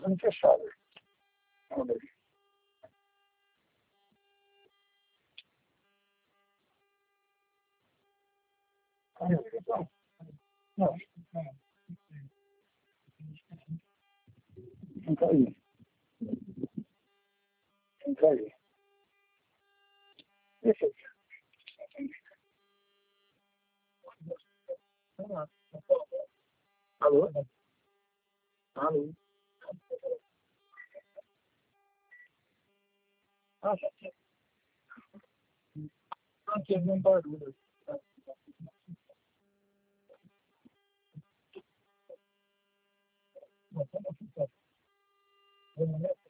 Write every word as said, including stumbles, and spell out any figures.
telefone fechado. Olha aí. Aí, então, não, não caiu. Não caiu. Deixa eu ver. Alô? Alô? Ah, já tinha. Não teve um barulho. Não, como fica? Eu não lembro.